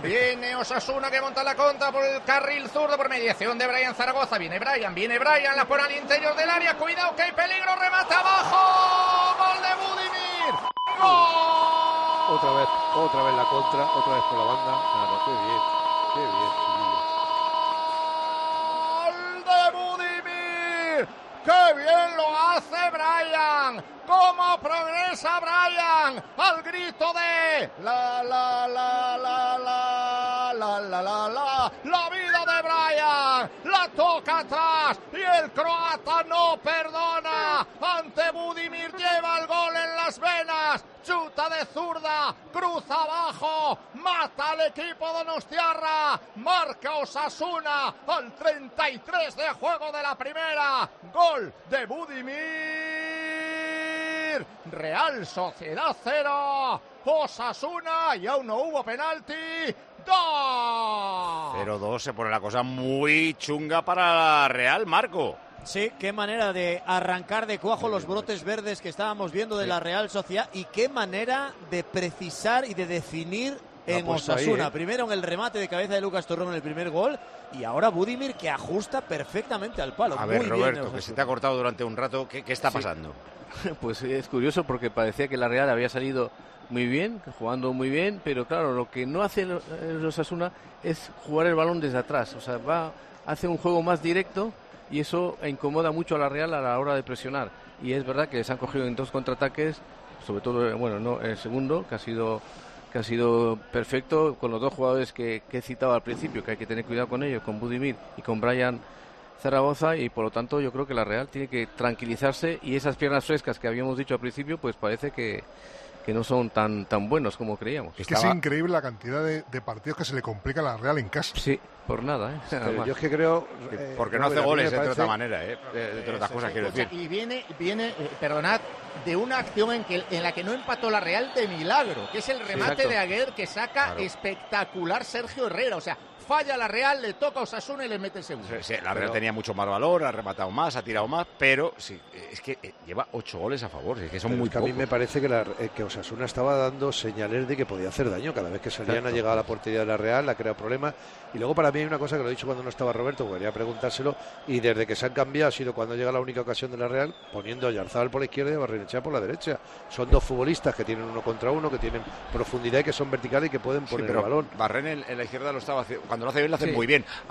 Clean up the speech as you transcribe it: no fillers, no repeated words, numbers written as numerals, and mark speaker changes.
Speaker 1: Viene Osasuna que monta la contra por el carril zurdo por mediación de Brian Zaragoza. Viene Brian, la pone al interior del área. Cuidado que hay peligro, remate abajo. Gol de Budimir. ¡Gol!
Speaker 2: Otra vez la contra, otra vez por la banda. Claro, qué bien,
Speaker 1: Gol de Budimir. ¡Qué bien lo hace Brian! ¡Cómo progresa Brian! Al grito de la vida de Brian, la toca atrás y el croata no perdona. Ante Budimir lleva el gol en las venas, chuta de zurda, cruza abajo, mata al equipo donostiarra, marca Osasuna al 33 de juego de la primera. Gol de Budimir. Real Sociedad 0, Osasuna y aún no hubo penalti.
Speaker 3: 0-2, se pone la cosa muy chunga para la Real, Marco.
Speaker 4: Sí, qué manera de arrancar de cuajo los brotes verdes que estábamos viendo de la Real Sociedad y qué manera de precisar y de definir en Osasuna. Primero en el remate de cabeza de Lucas Torrón en el primer gol y ahora Budimir que ajusta perfectamente al palo.
Speaker 3: A ver,
Speaker 4: muy
Speaker 3: Roberto,
Speaker 4: bien,
Speaker 3: que se te ha cortado durante un rato, ¿qué está pasando?
Speaker 2: Pues es curioso porque parecía que la Real había salido muy bien, jugando muy bien, pero claro, lo que no hace el Osasuna es jugar el balón desde atrás, o sea, hace un juego más directo y eso incomoda mucho a la Real a la hora de presionar. Y es verdad que se han cogido en 2 contraataques, sobre todo, bueno, no el segundo, que ha sido perfecto, con los 2 jugadores que he citado al principio, que hay que tener cuidado con ellos, con Budimir y con Brian Zaragoza, y por lo tanto yo creo que la Real tiene que tranquilizarse y esas piernas frescas que habíamos dicho al principio, pues parece que no son tan buenos como creíamos.
Speaker 5: Es que es increíble la cantidad de partidos que se le complica a la Real en casa.
Speaker 2: Sí, por nada, ¿eh?
Speaker 6: Pero yo es que creo...
Speaker 3: porque no hace goles, de otra manera, de otras cosas, quiero decir.
Speaker 1: Y viene, perdonad, de una acción en la que no empató la Real de milagro, que es el remate de Aguer que saca espectacular Sergio Herrera. O sea, falla la Real, le toca a Osasuna y le mete el segundo.
Speaker 3: Sí, la Real tenía mucho más valor, ha rematado más, ha tirado más, pero sí, es que lleva 8 goles a favor, es que son muy pocos.
Speaker 6: A mí me parece que Osasuna estaba dando señales de que podía hacer daño. Cada vez que salían a llegar a la portería de la Real, ha creado problemas. Y luego para mí hay una cosa que lo he dicho cuando no estaba Roberto, quería preguntárselo, y desde que se han cambiado ha sido cuando llega la única ocasión de la Real, poniendo a Oyarzabal por la izquierda y a Barrenechea por la derecha. Son 2 futbolistas que tienen 1 contra 1, que tienen profundidad y que son verticales y que pueden poner el balón.
Speaker 3: Barren en la izquierda lo estaba haciendo, cuando lo hace bien lo hace muy bien.